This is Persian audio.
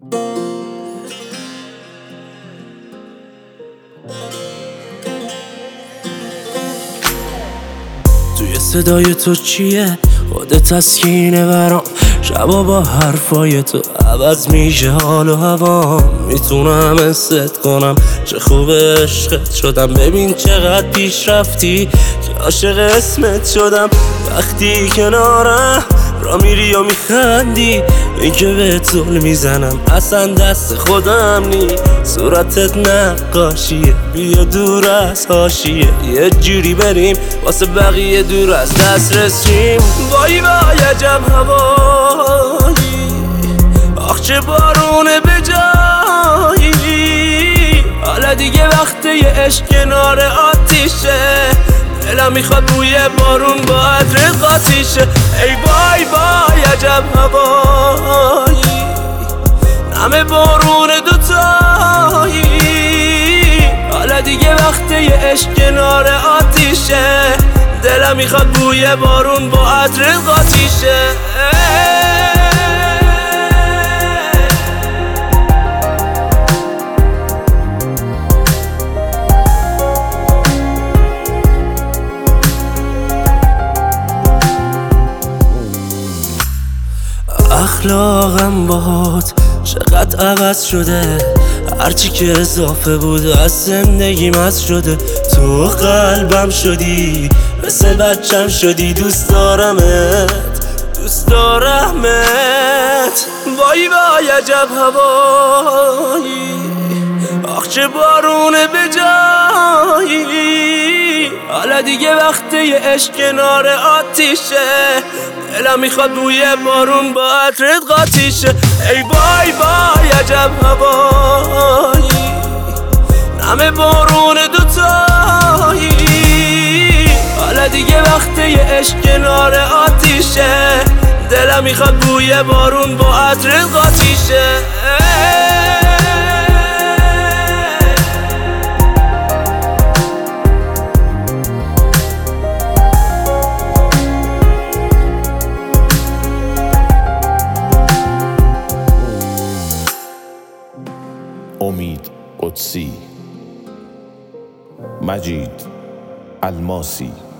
توی صدای تو چیه؟ خودت تسکینه برام. شبا با حرفای تو عوض میشه حال و هوام. میتونم حست کنم چه خوب عشقت شدم. ببین چقدر پیش رفتی که عاشق اسمت شدم. وقتی کنارم را میری و میخندی، این که بهت ظلم میزنم اصلا دست خودم نی. صورتت نقاشیه، بیا دور از حاشیه. یه جوری بریم واسه بقیه دور از دست رسیم. وای وای عجب هوایی، آخ چه بارونه به جایی. حالا دیگه وقت یه عشق کنار آتیشه. دلم میخواد بوی بارون با عطر قاطیشه. ای وای وای عجب هوایی، همه بارون دوتایی. حالا دیگه وقت یه عشق کنار آتیشه. دلم میخواد بوی بارون با عطر قاطیشه. اخلاقم باهات چقدر عوض شده. هرچی که اضافه بود از زندگیم از شده. تو قلبم شدی، مثل بچم شدی. دوست دارمت، دوست دارمت. وای وای عجب هوایی، آخ چه بارونه به جایی. حالا دیگه وقت یه عشق کنار آتیشه. دلم میخواد بوی بارون با عطرت قاطیشه. ای وای وای عجب هوایی، همه بارون دوتایی. حالا دیگه وقت یه عشق کنار آتیشه. دلم میخواد بوی بارون با عطرت قاطیشه. امید قدسی، مجید الماسی.